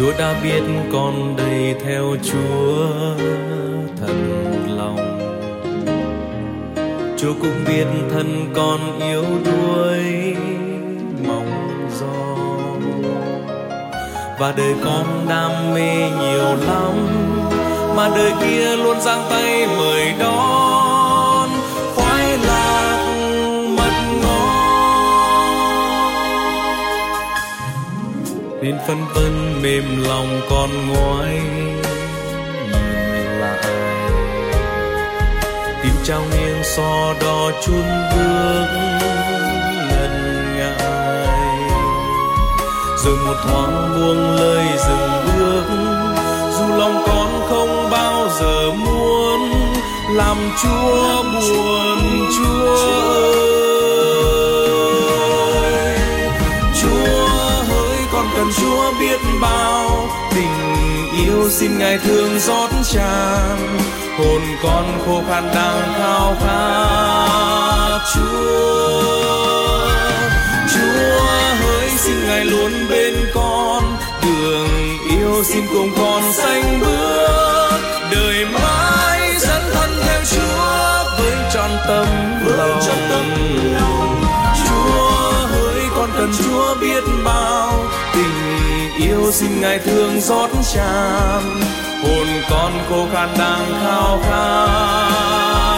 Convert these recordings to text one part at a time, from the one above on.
Chúa đã biết con đây theo Chúa thật lòng. Chúa cũng biết thân con yếu đuối mong gió, và đời con đam mê nhiều lắm, mà đời kia luôn giang tay mời đón. Khoái lạc mật ngon nên phân vân mềm lòng con ngoái nhìn lại, tìm trao nghiêng so đo chun bước ngần ngại, rồi một thoáng buông lời dừng bước, dù lòng con không bao giờ muốn làm Chúa buồn. Chúa ơi, Chúa hỡi con cần Chúa biết bao, tình yêu xin Ngài thương rót tràn, hồn con khô khan đang khao khát. Chúa hỡi xin Ngài luôn bên con, đường yêu xin cùng con xanh bước, đời mãi dẫn thân theo Chúa với trọn tâm lòng. Chúa hỡi con cần Chúa biết bao, tình yêu xin Ngài thương rót tràn, hồn con khô khan đang khao khát.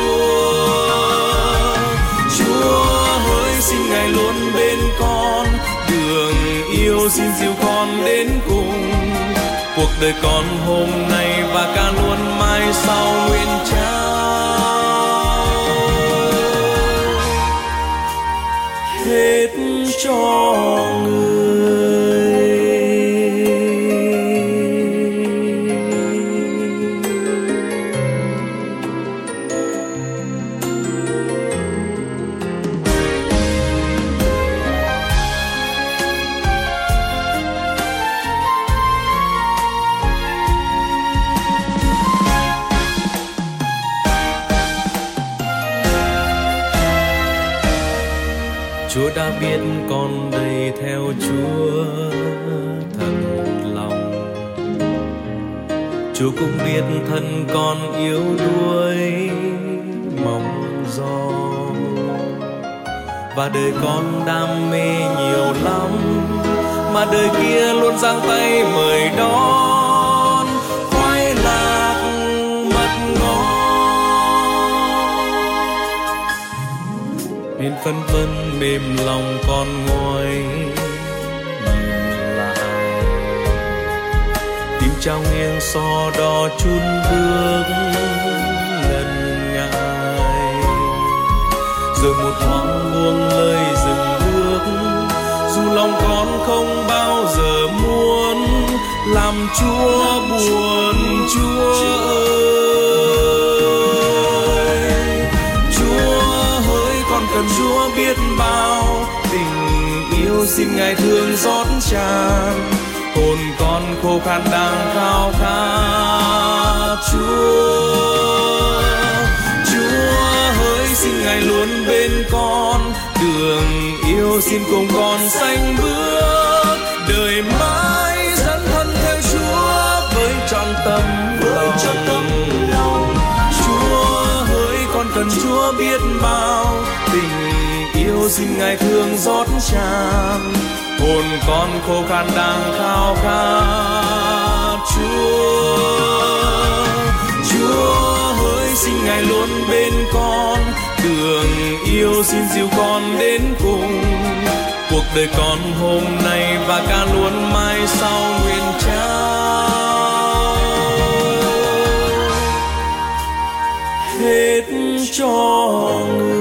Chúa hỡi xin Ngài luôn bên con, đường yêu xin dìu con đến cùng, cuộc đời con hôm nay và cả luôn mai sau nguyện trao hết cho người. Chúa đã biết con đây theo Chúa thật lòng. Chúa cũng biết thân con yếu đuối mong gió, và đời con đam mê nhiều lắm, mà đời kia luôn giang tay mời đón. Khoái lạc mật ngon nên phân vân mềm lòng con ngoái nhìn lại, tìm trao nghiêng so đo chun bước ngần ngại, rồi một thoáng buông lời dừng bước, dù lòng con không bao giờ muốn làm Chúa buồn. Chúa ơi, Chúa hỡi con cần Chúa biết bao, tình yêu xin Ngài thương rót tràn, hồn con khô khan đang khao khát. Chúa hỡi xin Ngài luôn bên con, đường yêu xin cùng con xanh bước, đời mãi dẫn thân theo Chúa với trọn tâm lòng. Chúa hỡi con cần Chúa biết bao, tình yêu xin Ngài thương rót tràn, hồn con khô khan đang khao khát. Chúa hỡi xin Ngài luôn bên con, đường yêu xin dìu con đến cùng, cuộc đời con hôm nay và cả luôn mai sau nguyện trao hết cho người.